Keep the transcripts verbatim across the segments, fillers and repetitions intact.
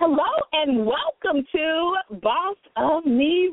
Hello and welcome to Boss of Me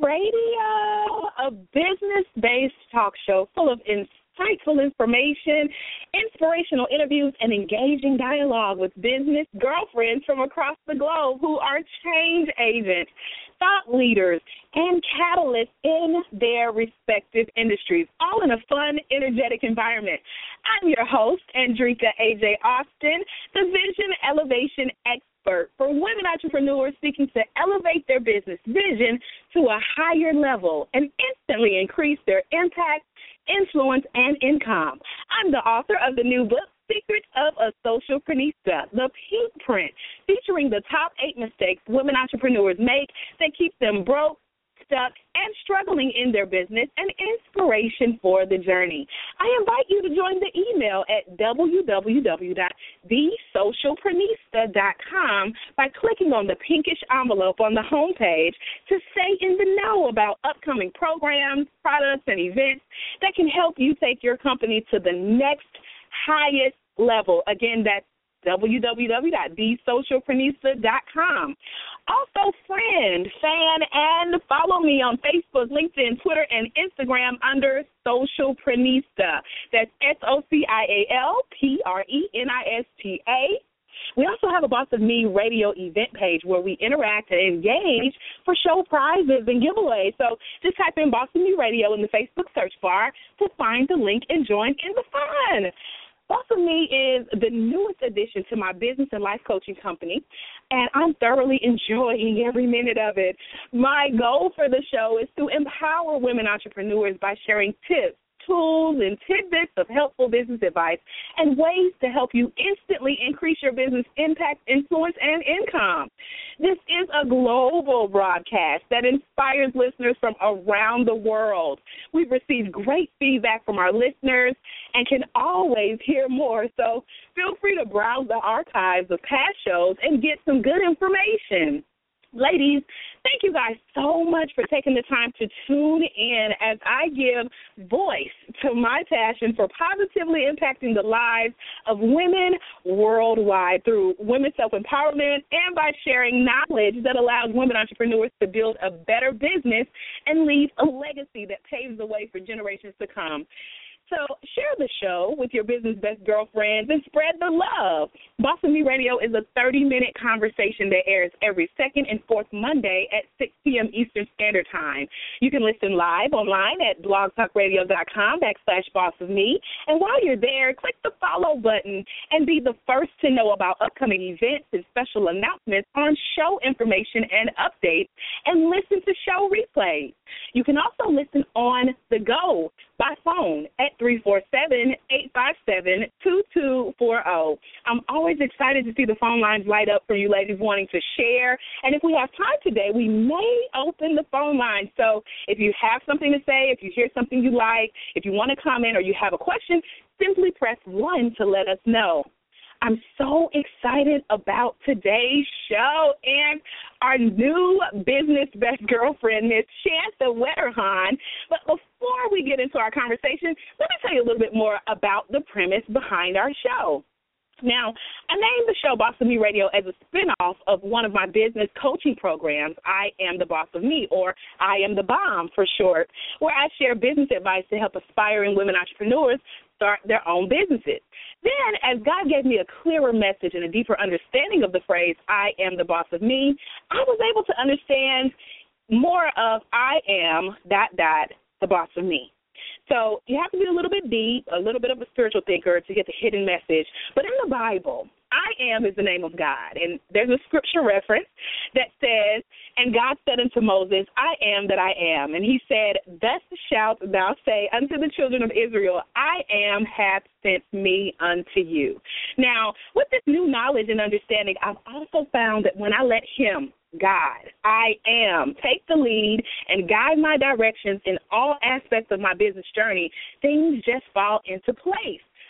Radio, a business-based talk show full of insightful information, inspirational interviews, and engaging dialogue with business girlfriends from across the globe who are change agents, thought leaders, and catalysts in their respective industries, all in a fun, energetic environment. I'm your host, Andrika A J. Austin, the Vision Elevation Expert for women entrepreneurs seeking to elevate their business vision to a higher level and instantly increase their impact, influence, and income. I'm the author of the new book, Secrets of a Socialprenista, The Pink Print, featuring the top eight mistakes women entrepreneurs make that keep them broke, stuck, and struggling in their business, and inspiration for the journey. I invite you to join the email at w w w dot the socialprenista dot com by clicking on the pinkish envelope on the homepage to stay in the know about upcoming programs, products, and events that can help you take your company to the next highest level. Again, that's w w w dot the socialprenista dot com. Also, friend, fan, and follow me on Facebook, LinkedIn, Twitter, and Instagram under Socialprenista. That's S O C I A L P R E N I S T A. We also have a Boss of Me radio event page where we interact and engage for show prizes and giveaways. So just type in Boss of Me Radio in the Facebook search bar to find the link and join in the fun. Boss of Me is the newest addition to my business and life coaching company, and I'm thoroughly enjoying every minute of it. My goal for the show is to empower women entrepreneurs by sharing tips, tools, and tidbits of helpful business advice and ways to help you instantly increase your business impact, influence, and income. This is a global broadcast that inspires listeners from around the world. We've received great feedback from our listeners and can always hear more, so feel free to browse the archives of past shows and get some good information. Ladies, thank you guys so much for taking the time to tune in as I give voice to my passion for positively impacting the lives of women worldwide through women's self-empowerment and by sharing knowledge that allows women entrepreneurs to build a better business and leave a legacy that paves the way for generations to come. So share the show with your business best girlfriends and spread the love. Boss of Me Radio is a thirty-minute conversation that airs every second and fourth Monday at six p.m. Eastern Standard Time. You can listen live online at blogtalkradio.com backslash boss of me. And while you're there, click the follow button and be the first to know about upcoming events and special announcements on show information and updates, and listen to show replays. You can also listen on the go by phone at three four seven, eight five seven, two two four zero. I'm always excited to see the phone lines light up for you ladies wanting to share. And if we have time today, we may open the phone line. So if you have something to say, if you hear something you like, if you want to comment or you have a question, simply press one to let us know. I'm so excited about today's show and our new business best girlfriend, Miss Shantha Wetterhahn. But before we get into our conversation, let me tell you a little bit more about the premise behind our show. Now, I named the show Boss of Me Radio as a spinoff of one of my business coaching programs, I Am the Boss of Me, or I Am the Bomb for short, where I share business advice to help aspiring women entrepreneurs start their own businesses. Then, as God gave me a clearer message and a deeper understanding of the phrase, I am the boss of me, I was able to understand more of I am, dot, dot, the boss of me. So you have to be a little bit deep, a little bit of a spiritual thinker to get the hidden message. But in the Bible, I am is the name of God. And there's a scripture reference that says, and God said unto Moses, I am that I am. And he said, thus shalt thou say unto the children of Israel, I am hath sent me unto you. Now, with this new knowledge and understanding, I've also found that when I let him, God, I am, take the lead and guide my directions in all aspects of my business journey, things just fall into place.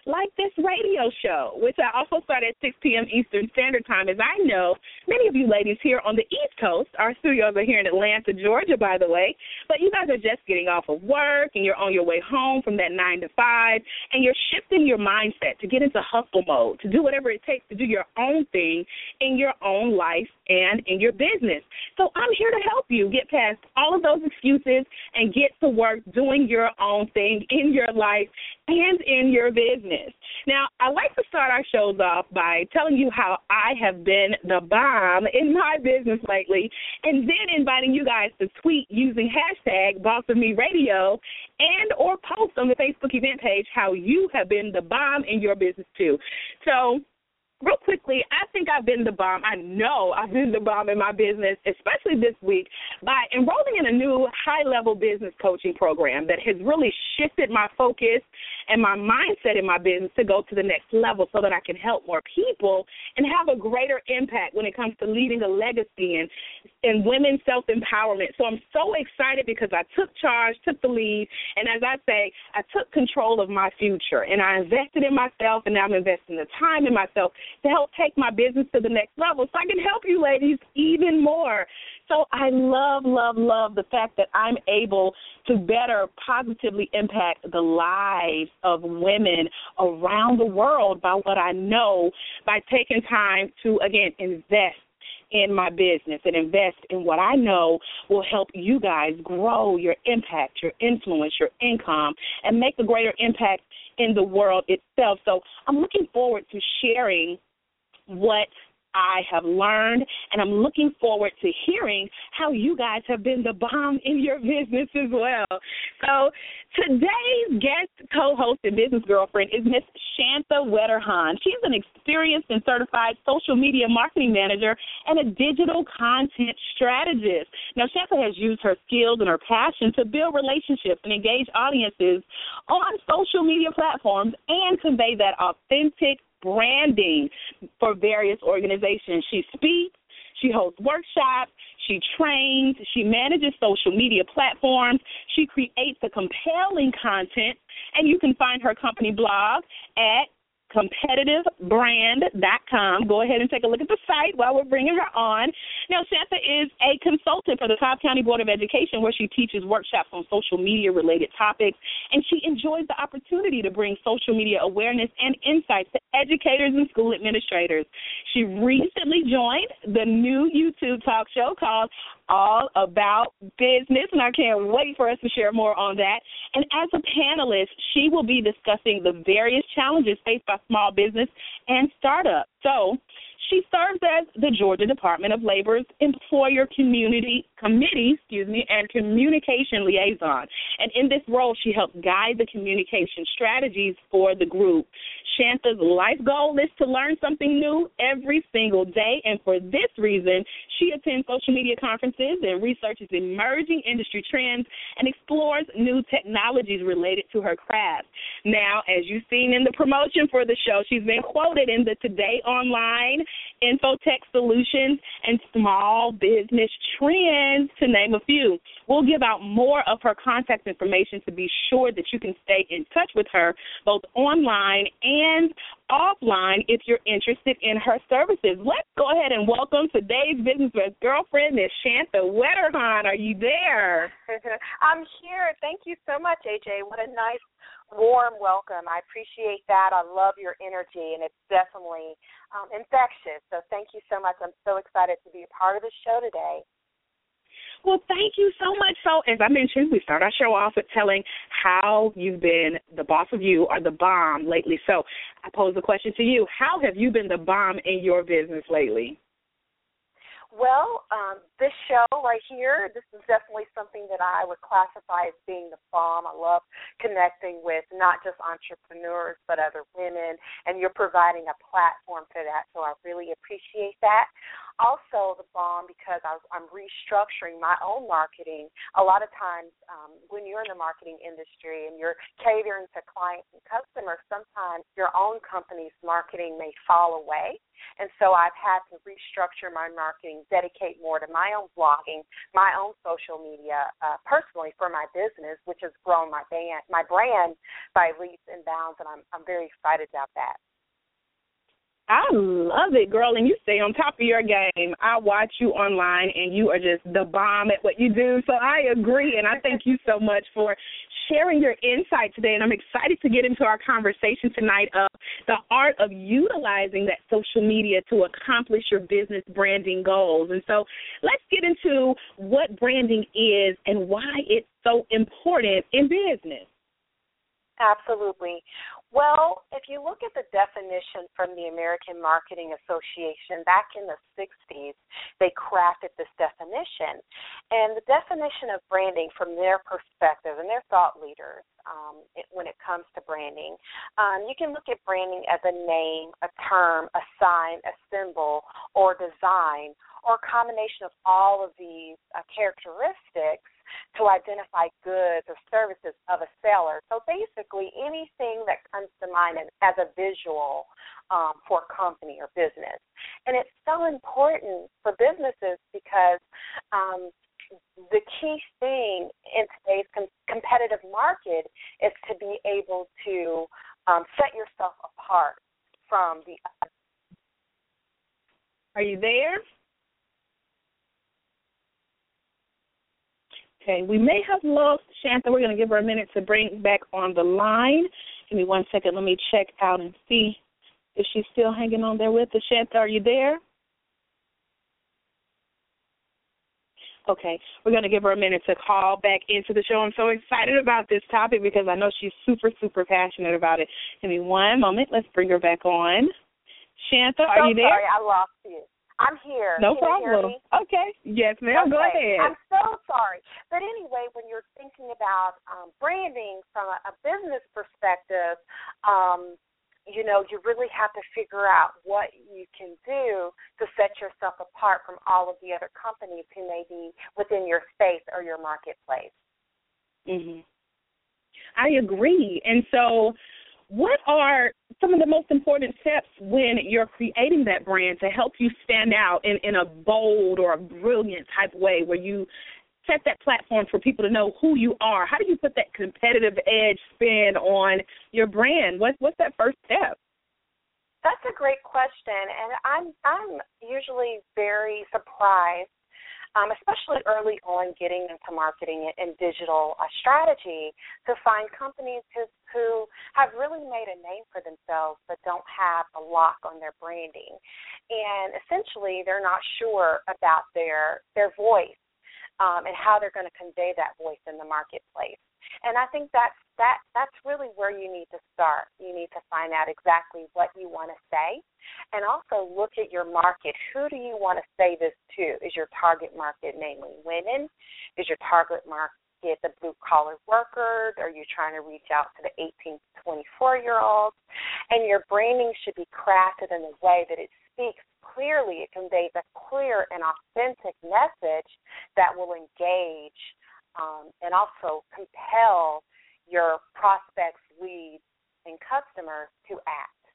like this radio show, which I also start at six p.m. Eastern Standard Time. As I know, many of you ladies here on the East Coast, our studios are here in Atlanta, Georgia, by the way, but you guys are just getting off of work and you're on your way home from that nine to five, and you're shifting your mindset to get into hustle mode, to do whatever it takes to do your own thing in your own life and in your business. So I'm here to help you get past all of those excuses and get to work doing your own thing in your life and in your business. Now, I like to start our shows off by telling you how I have been the bomb in my business lately, and then inviting you guys to tweet using hashtag Boss of Me Radio and or post on the Facebook event page how you have been the bomb in your business too. So, real quickly, I think I've been the bomb. I know I've been the bomb in my business, especially this week, by enrolling in a new high-level business coaching program that has really shifted my focus and my mindset in my business to go to the next level so that I can help more people and have a greater impact when it comes to leading a legacy and, and women's self-empowerment. So I'm so excited because I took charge, took the lead, and as I say, I took control of my future, and I invested in myself, and now I'm investing the time in myself to help take my business to the next level so I can help you ladies even more. So I love, love, love the fact that I'm able to better positively impact the lives of women around the world by what I know, by taking time to, again, invest in my business and invest in what I know will help you guys grow your impact, your influence, your income, and make a greater impact in the world itself. So I'm looking forward to sharing what I have learned, and I'm looking forward to hearing how you guys have been the bomb in your business as well. So today's guest co-host and business girlfriend is Miss Shantha Wetterhahn. She's an experienced and certified social media marketing manager and a digital content strategist. Now, Shantha has used her skills and her passion to build relationships and engage audiences on social media platforms and convey that authentic branding for various organizations. She speaks, she hosts workshops, she trains, she manages social media platforms, she creates a compelling content, and you can find her company blog at competitive brand dot com. Go ahead and take a look at the site while we're bringing her on. Now, Shantha is a consultant for the Cobb County Board of Education, where she teaches workshops on social media-related topics, and she enjoys the opportunity to bring social media awareness and insights to educators and school administrators. She recently joined the new YouTube talk show called All About Business, and I can't wait for us to share more on that. And as a panelist, she will be discussing the various challenges faced by small business and startups. So she serves as the Georgia Department of Labor's Employer Community Committee, excuse me, and Communication Liaison. And in this role, she helps guide the communication strategies for the group. Shantha's life goal is to learn something new every single day, and for this reason, she attends social media conferences and researches emerging industry trends and explores new technologies related to her craft. Now, as you've seen in the promotion for the show, she's been quoted in the Today Online, Infotech Solutions, and Small Business Trends, to name a few. We'll give out more of her contact information to be sure that you can stay in touch with her both online and offline if you're interested in her services. Let's go ahead and welcome today's business best girlfriend, Miss Shantha Wetterhahn. Are you there? I'm here. Thank you so much, A J. What a nice, warm welcome. I appreciate that. I love your energy, and it's definitely um, infectious. So thank you so much. I'm so excited to be a part of the show today. Well, thank you so much. So, as I mentioned, we start our show off with telling how you've been the boss of you or the bomb lately. So I pose the question to you. How have you been the bomb in your business lately? Well, um, this show right here, this is definitely something that I would classify as being the bomb. I love connecting with not just entrepreneurs but other women, and you're providing a platform for that, so I really appreciate that. Also, the bomb, because I was, I'm restructuring my own marketing. A lot of times um, when you're in the marketing industry and you're catering to clients and customers, sometimes your own company's marketing may fall away. And so I've had to restructure my marketing, dedicate more to my own blogging, my own social media, uh, personally for my business, which has grown my band, my brand by leaps and bounds, and I'm I'm very excited about that. I love it, girl, and you stay on top of your game. I watch you online, and you are just the bomb at what you do. So I agree, and I thank you so much for sharing your insight today. And I'm excited to get into our conversation tonight of the art of utilizing that social media to accomplish your business branding goals. And so let's get into what branding is and why it's so important in business. Absolutely. Well, if you look at the definition from the American Marketing Association, back in the sixties, they crafted this definition. And the definition of branding from their perspective and their thought leaders um, it, when it comes to branding, um, you can look at branding as a name, a term, a sign, a symbol, or design, or a combination of all of these uh, characteristics to identify goods or services of a seller. So basically anything that comes to mind as a visual um, for a company or business. And it's so important for businesses because um, the key thing in today's com- competitive market is to be able to um, set yourself apart from the other. Are you there? Okay, we may have lost Shantha. We're going to give her a minute to bring back on the line. Give me one second. Let me check out and see if she's still hanging on there with us. Shantha, are you there? Okay, we're going to give her a minute to call back into the show. I'm so excited about this topic because I know she's super, super passionate about it. Give me one moment. Let's bring her back on. Shantha, are so you there? Sorry, I lost you. I'm here. No Can problem. Okay. Yes, ma'am. Okay. Go ahead. I'm so sorry. But anyway, when you're thinking about um, branding from a, a business perspective, um, you know, you really have to figure out what you can do to set yourself apart from all of the other companies who may be within your space or your marketplace. Mm-hmm. I agree. And so what are some of the most important steps when you're creating that brand to help you stand out in, in a bold or a brilliant type way where you set that platform for people to know who you are? How do you put that competitive edge spin on your brand? What, what's that first step? That's a great question, and I'm I'm usually very surprised, um, especially early on getting into marketing and digital uh, strategy, to find companies who, who have really made a name for themselves but don't have a lock on their branding. And essentially they're not sure about their their voice um, and how they're going to convey that voice in the marketplace. And I think that's, that, that's really where you need to start. You need to find out exactly what you want to say and also look at your market. Who do you want to say this to? Is your target market mainly women? Is your target market the blue-collar workers? Are you trying to reach out to the eighteen to twenty-four-year-olds? And your branding should be crafted in a way that it speaks clearly. It conveys a clear and authentic message that will engage Um, and also compel your prospects, leads, and customers to act.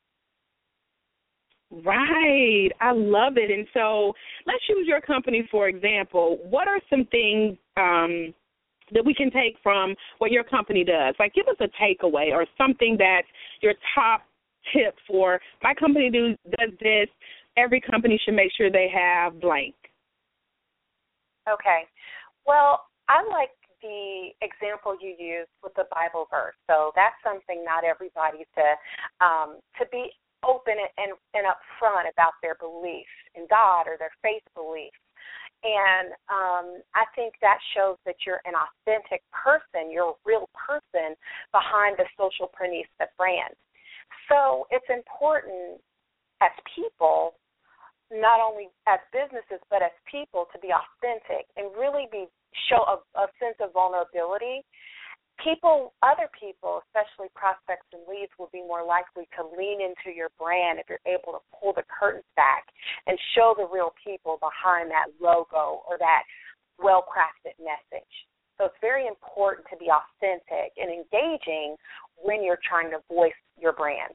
Right. I love it. And so let's use your company, for example. What are some things um, that we can take from what your company does? Like, give us a takeaway or something that's your top tip for my company do, does this. Every company should make sure they have blank. Okay. Well, I like the example you used with the Bible verse. So that's something not everybody to um, to be open and, and upfront about their belief in God or their faith belief. And um, I think that shows that you're an authentic person, you're a real person behind the Social Prenista brand. So it's important as people, not only as businesses, but as people, to be authentic and really be show a, a sense of vulnerability people, other people, especially prospects and leads, will be more likely to lean into your brand if you're able to pull the curtains back and show the real people behind that logo or that well-crafted message. So it's very important to be authentic and engaging when you're trying to voice your brand.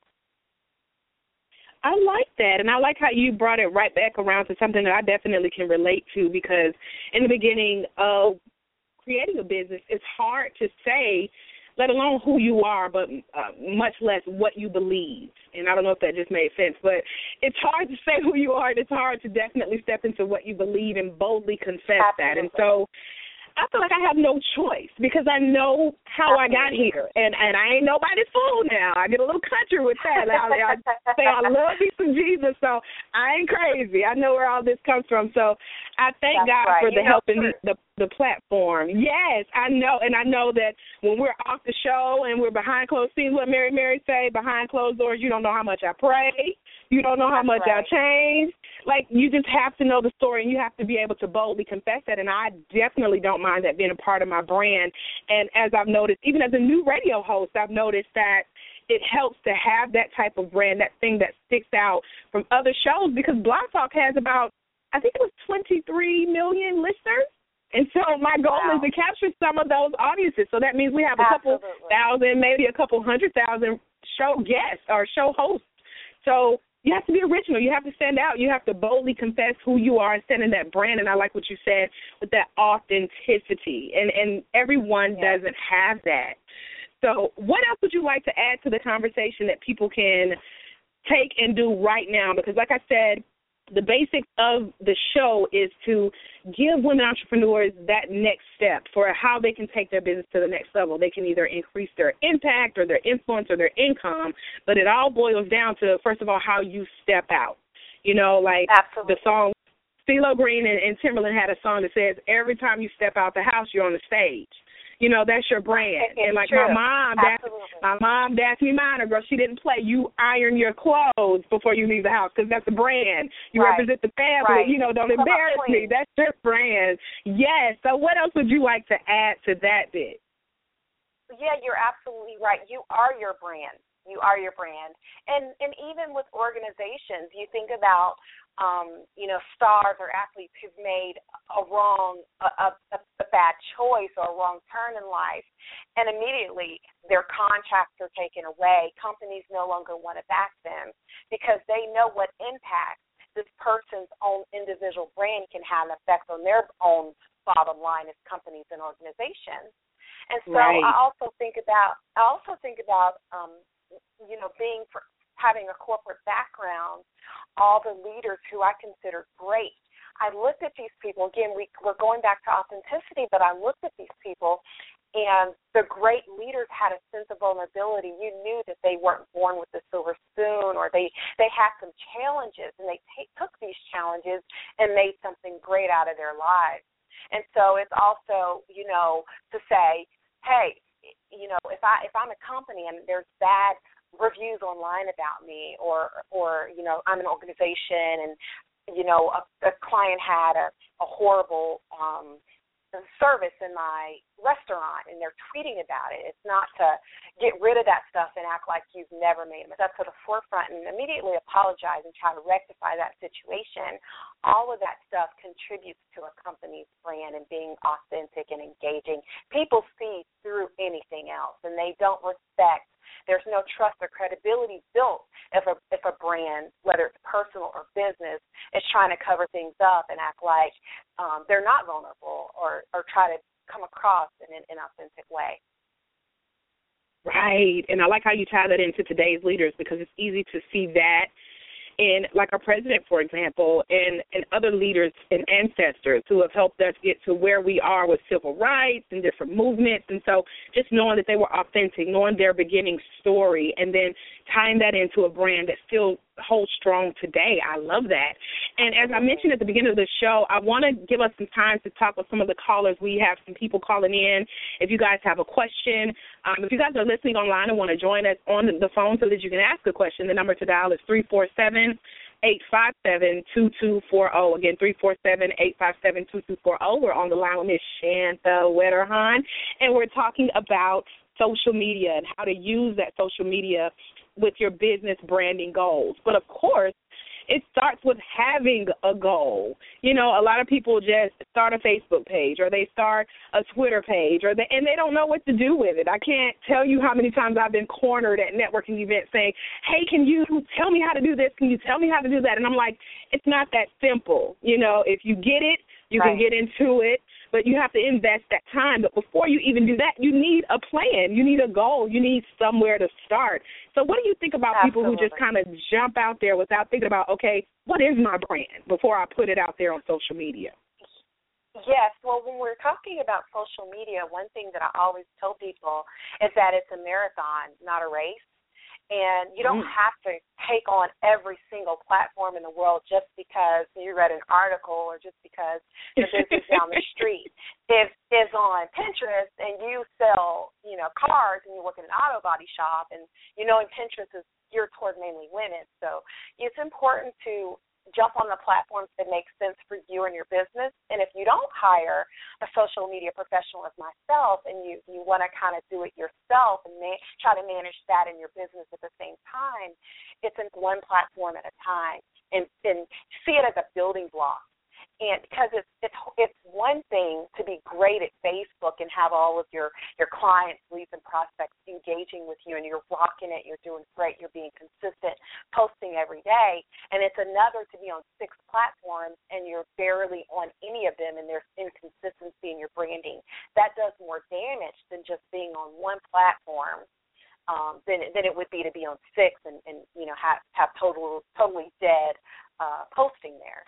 I like that, and I like how you brought it right back around to something that I definitely can relate to, because in the beginning of creating a business, it's hard to say, let alone who you are, but uh, much less what you believe. And I don't know if that just made sense, but it's hard to say who you are, and it's hard to definitely step into what you believe and boldly confess Absolutely. that. And so I feel like I have no choice because I know how I got here, and, and I ain't nobody's fool now. I get a little country with that. I, I say I love me some Jesus, so I ain't crazy. I know where all this comes from. So I thank That's God right. for You the know helping me, the the platform. Yes, I know, and I know that when we're off the show and we're behind closed scenes, what Mary Mary say, behind closed doors, you don't know how much I pray. You don't know how That's much right. I change. Like, you just have to know the story, and you have to be able to boldly confess that, and I definitely don't mind that being a part of my brand. And as I've noticed, even as a new radio host, I've noticed that it helps to have that type of brand, that thing that sticks out from other shows, because Blog Talk has about, I think it was twenty-three million listeners. And so my goal Wow. is to capture some of those audiences. So that means we have a Absolutely. couple thousand, maybe a couple hundred thousand show guests or show hosts. So you have to be original. You have to stand out. You have to boldly confess who you are and stand in that brand. And I like what you said with that authenticity. And, and everyone Yeah. doesn't have that. So what else would you like to add to the conversation that people can take and do right now? Because like I said, the basics of the show is to give women entrepreneurs that next step for how they can take their business to the next level. They can either increase their impact or their influence or their income, but it all boils down to, first of all, how you step out. You know, like Absolutely. the song, CeeLo Green and, and Timberland had a song that says, every time you step out the house, you're on the stage. You know, that's your brand. It's and like true. my mom, that's, my mom, Daphne Minor, girl, she didn't play. You iron your clothes before you leave the house because that's a brand. You Right. represent the family. Right. You know, don't Come on, embarrass me. please. That's your brand. Yes. So what else would you like to add to that bit? Yeah, you're absolutely right. You are your brand. You are your brand. And and even with organizations, you think about, um, you know, stars or athletes who've made a wrong, a, a, a bad choice or a wrong turn in life, and immediately their contracts are taken away. Companies no longer want to back them because they know what impact this person's own individual brand can have an effect on their own bottom line as companies and organizations. And so Right. I also think about, I also think about, um, you know, being for, having a corporate background, all the leaders who I consider great. I looked at these people, again, we, we're going back to authenticity, but I looked at these people, and the great leaders had a sense of vulnerability. You knew that they weren't born with a silver spoon, or they, they had some challenges, and they take, took these challenges and made something great out of their lives. And so it's also, you know, to say, hey, you know, if I if I'm a company and there's bad reviews online about me, or or you know, I'm an organization and you know a, a client had a, a horrible um, service in my restaurant and they're tweeting about it. It's not to get rid of that stuff and act like you've never made it. That's to the forefront and immediately apologize and try to rectify that situation. All of that stuff contributes to a company's brand and being authentic and engaging. People see through anything else, and they don't respect. There's no trust or credibility built if a if a brand, whether it's personal or business, is trying to cover things up and act like um, they're not vulnerable or, or try to come across in an inauthentic way. Right. And I like how you tie that into today's leaders, because it's easy to see that in, like our president, for example, and, and other leaders and ancestors who have helped us get to where we are with civil rights and different movements. And so just knowing that they were authentic, knowing their beginning story, and then tying that into a brand that still holds strong today. I love that. And as I mentioned at the beginning of the show, I want to give us some time to talk with some of the callers. We have some people calling in. If you guys have a question, um, if you guys are listening online and want to join us on the phone so that you can ask a question, the number to dial is three four seven, eight five seven, two two four zero. Again, three four seven, eight five seven, two two four zero. We're on the line with Miz Shanta Wetterhahn, and we're talking about social media and how to use that social media with your business branding goals. But, of course, it starts with having a goal. You know, a lot of people just start a Facebook page or they start a Twitter page, or they, and they don't know what to do with it. I can't tell you how many times I've been cornered at networking events saying, hey, can you tell me how to do this? Can you tell me how to do that? And I'm like, it's not that simple. You know, if you get it, you right. can get into it, but you have to invest that time. But before you even do that, you need a plan. You need a goal. You need somewhere to start. So what do you think about Absolutely. people who just kind of jump out there without thinking about, okay, what is my brand before I put it out there on social media? Yes. Well, when we're talking about social media, one thing that I always tell people is that it's a marathon, not a race. And you don't mm. have to take on every single platform in the world just because you read an article or just because the business down the street is is on Pinterest and you sell, you know, cars and you work in an auto body shop, and you know, Pinterest is geared toward mainly women. So it's important to jump on the platforms that make sense for you and your business. And if you don't hire a social media professional as myself and you, you want to kind of do it yourself and ma- try to manage that in your business at the same time, it's in one platform at a time, and, and see it as a building block. And because it's, it's it's one thing to be great at Facebook and have all of your, your clients, leads, and prospects engaging with you, and you're rocking it, you're doing great, you're being consistent, posting every day. And it's another to be on six platforms and you're barely on any of them, and there's inconsistency in your branding. That does more damage than just being on one platform. Um, than than it would be to be on six and, and you know have have total totally dead uh, posting there.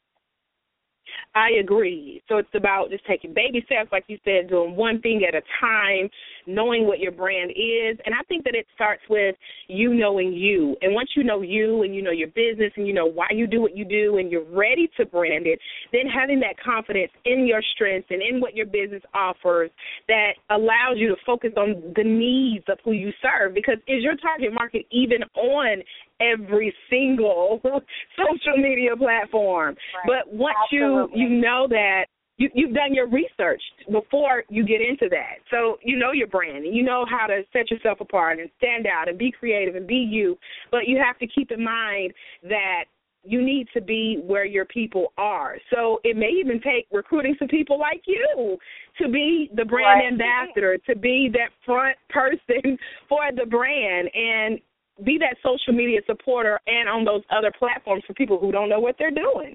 I agree. So it's about just taking baby steps, like you said, doing one thing at a time, knowing what your brand is. And I think that it starts with you knowing you. And once you know you and you know your business and you know why you do what you do and you're ready to brand it, then having that confidence in your strengths and in what your business offers that allows you to focus on the needs of who you serve. Because is your target market even on every single social media platform? Right. But once Absolutely. you you know that, you, you've done your research before you get into that. So you know your brand, and you know how to set yourself apart and stand out and be creative and be you. But you have to keep in mind that you need to be where your people are. So it may even take recruiting some people like you to be the brand right. ambassador, to be that front person for the brand, and be that social media supporter and on those other platforms for people who don't know what they're doing.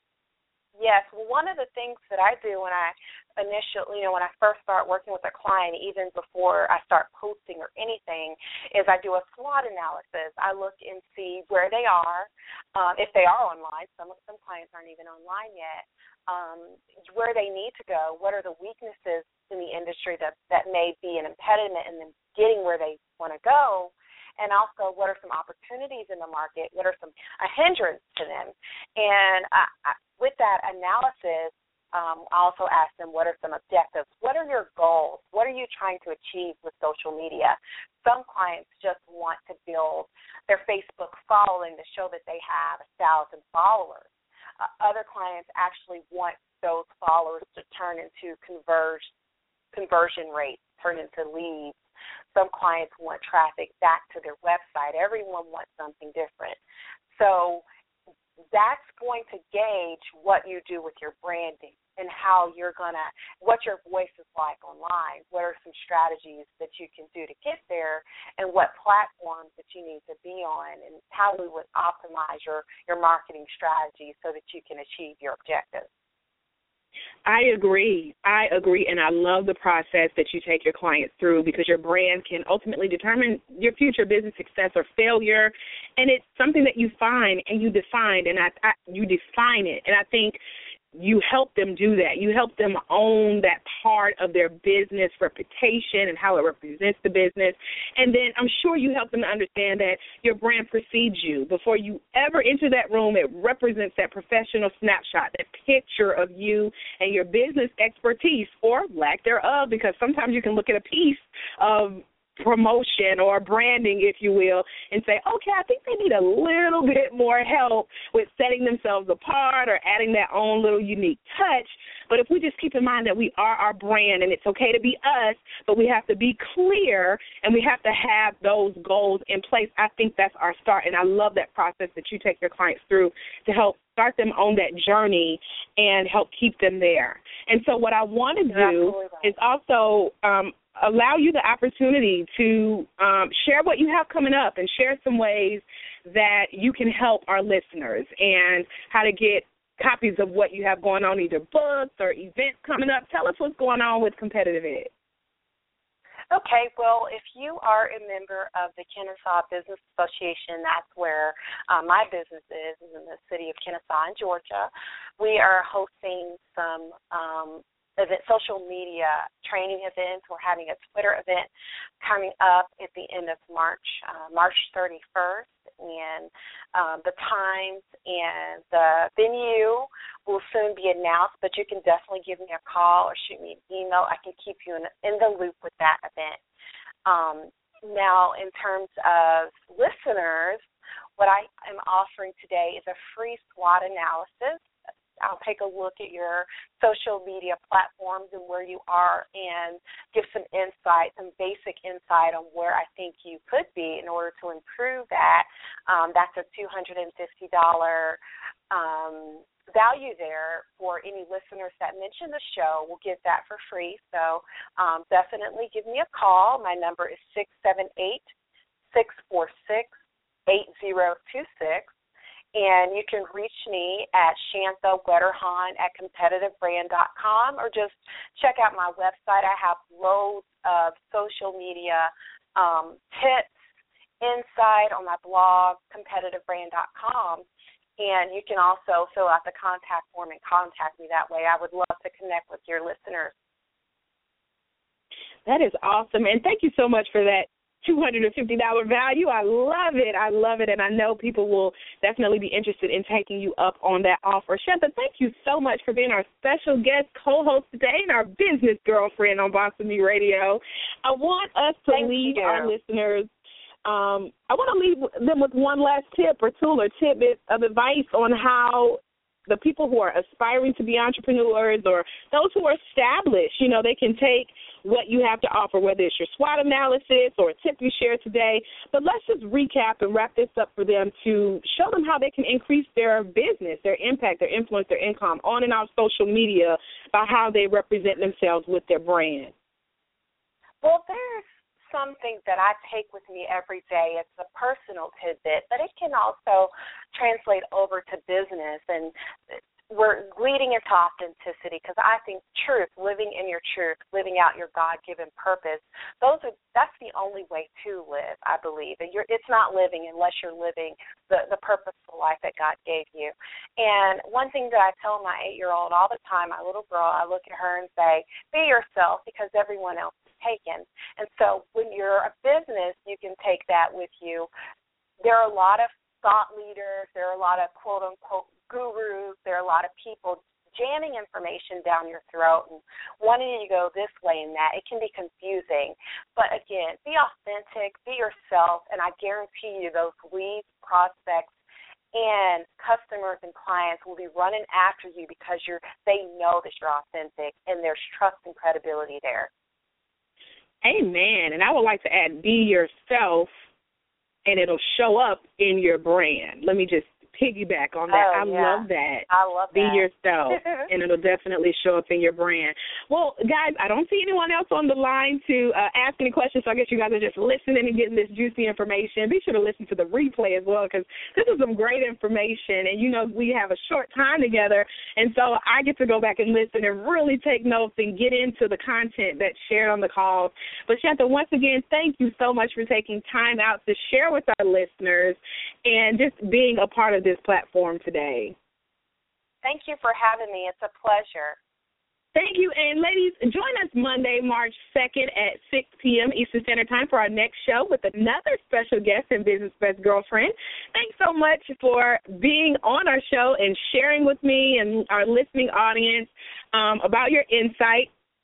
Yes. Well, one of the things that I do when I initially, you know, when I first start working with a client, even before I start posting or anything, is I do a SWOT analysis. I look and see where they are, um, if they are online. Some some clients aren't even online yet. Um, where they need to go. What are the weaknesses in the industry that that may be an impediment in them getting where they want to go? And also, what are some opportunities in the market? What are some a hindrance to them? And I, I, with that analysis, um, I also ask them, what are some objectives? What are your goals? What are you trying to achieve with social media? Some clients just want to build their Facebook following to show that they have a thousand followers. Uh, other clients actually want those followers to turn into converge, conversion rates, turn into leads. Some clients want traffic back to their website. Everyone wants something different. So that's going to gauge what you do with your branding and how you're going to, what your voice is like online. What are some strategies that you can do to get there, and what platforms that you need to be on, and how we would optimize your, your marketing strategy so that you can achieve your objectives. I agree. I agree, and I love the process that you take your clients through, because your brand can ultimately determine your future business success or failure, and it's something that you find and you define, and I, I, you define it, and I think you help them do that. You help them own that part of their business reputation and how it represents the business. And then I'm sure you help them to understand that your brand precedes you. Before you ever enter that room, it represents that professional snapshot, that picture of you and your business expertise, or lack thereof, because sometimes you can look at a piece of promotion or branding, if you will, and say, okay, I think they need a little bit more help with setting themselves apart or adding their own little unique touch. But if we just keep in mind that we are our brand and it's okay to be us, but we have to be clear and we have to have those goals in place, I think that's our start. And I love that process that you take your clients through to help start them on that journey and help keep them there. And so what I want to do right. is also um, allow you the opportunity to um, share what you have coming up and share some ways that you can help our listeners and how to get copies of what you have going on, either books or events coming up. Tell us what's going on with Competitive Edge. Okay, well, if you are a member of the Kennesaw Business Association, that's where uh, my business is, is in the city of Kennesaw in Georgia. We are hosting some um, event, social media training events. We're having a Twitter event coming up at the end of March, uh, March thirty-first. And um, the times and the venue will soon be announced, but you can definitely give me a call or shoot me an email. I can keep you in, in the loop with that event. Um, now, in terms of listeners, what I am offering today is a free SWOT analysis. I'll take a look at your social media platforms and where you are and give some insight, some basic insight on where I think you could be in order to improve that. Um, that's a two hundred fifty dollars um, value there for any listeners that mention the show. We'll get that for free. So um, definitely give me a call. My number is six seven eight, six four six, eight zero two six. And you can reach me at Shantha Wetterhahn at competitive brand dot com or just check out my website. I have loads of social media um, tips, insight on my blog, competitive brand dot com. And you can also fill out the contact form and contact me that way. I would love to connect with your listeners. That is awesome. And thank you so much for that two hundred fifty dollars value. I love it. I love it. And I know people will definitely be interested in taking you up on that offer. Shantha, thank you so much for being our special guest co-host today and our business girlfriend on Boss of Me Radio. I want us to thank leave you. our listeners, um, I want to leave them with one last tip or tool or tidbit of advice on how the people who are aspiring to be entrepreneurs or those who are established, you know, they can take what you have to offer, whether it's your SWOT analysis or a tip you shared today. But let's just recap and wrap this up for them to show them how they can increase their business, their impact, their influence, their income on and off social media by how they represent themselves with their brand. Well, there's something that I take with me every day. It's a personal tidbit, but it can also translate over to business. And we're leading into authenticity because I think truth, living in your truth, living out your God-given purpose, those are that's the only way to live, I believe. And you're, it's not living unless you're living the, the purposeful life that God gave you. And one thing that I tell my eight-year-old all the time, my little girl, I look at her and say, be yourself because everyone else is taken. And so when you're a business, you can take that with you. There are a lot of thought leaders. There are a lot of quote-unquote gurus. There are a lot of people jamming information down your throat and wanting you to go this way and that. It can be confusing. But, again, be authentic, be yourself, and I guarantee you those leads, prospects, and customers and clients will be running after you because you're they know that you're authentic and there's trust and credibility there. Amen. And I would like to add, be yourself, and it'll show up in your brand. Let me just piggyback on that. Oh, I yeah. love that. I love Be that. yourself, and it'll definitely show up in your brand. Well, guys, I don't see anyone else on the line to uh, ask any questions, so I guess you guys are just listening and getting this juicy information. Be sure to listen to the replay as well because this is some great information, and, you know, we have a short time together, and so I get to go back and listen and really take notes and get into the content that's shared on the calls. But, Shantha, once again, thank you so much for taking time out to share with our listeners and just being a part of this platform today. Thank you for having me. It's a pleasure. Thank you. And, ladies, join us Monday, March second at six p.m. Eastern Standard Time for our next show with another special guest and Business Best Girlfriend. Thanks so much for being on our show and sharing with me and our listening audience um, about your insight.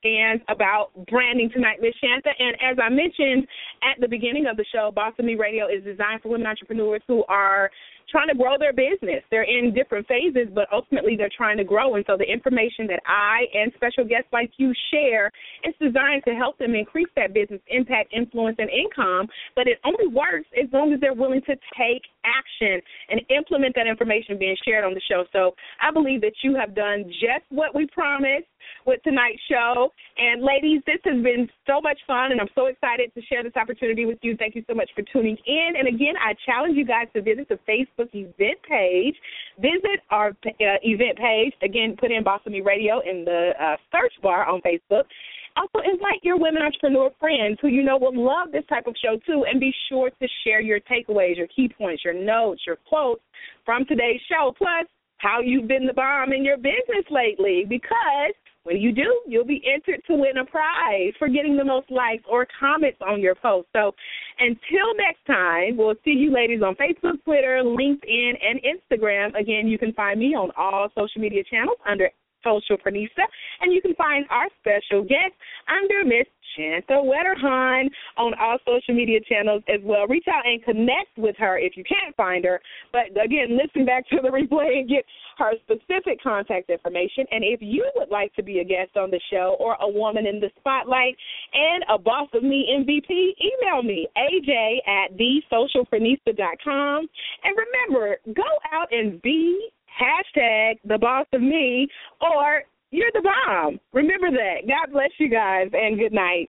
and about branding tonight, Miz Shanta. And as I mentioned at the beginning of the show, Boss of Me Radio is designed for women entrepreneurs who are trying to grow their business. They're in different phases, but ultimately they're trying to grow. And so the information that I and special guests like you share is designed to help them increase that business impact, influence, and income. But it only works as long as they're willing to take action and implement that information being shared on the show. So I believe that you have done just what we promised with tonight's show. And ladies, this has been so much fun, and I'm so excited to share this opportunity with you. Thank you so much for tuning in. And again, I challenge you guys to visit the Facebook event page. Visit our uh, event page. Again, put in Boss of Me Radio in the uh, search bar on Facebook. Also, invite your women entrepreneur friends who you know will love this type of show, too, and be sure to share your takeaways, your key points, your notes, your quotes from today's show, plus how you've been the bomb in your business lately, because when you do, you'll be entered to win a prize for getting the most likes or comments on your post. So until next time, we'll see you ladies on Facebook, Twitter, LinkedIn, and Instagram. Again, you can find me on all social media channels under Social Prenista, and you can find our special guest under Miss Shanta Wetterhahn on all social media channels as well. Reach out and connect with her if you can't find her. But, again, listen back to the replay and get her specific contact information. And if you would like to be a guest on the show or a woman in the spotlight and a Boss of Me M V P, email me, A J at the social prenista dot com. And remember, go out and be hashtag the boss of me, or you're the bomb. Remember that. God bless you guys, and good night.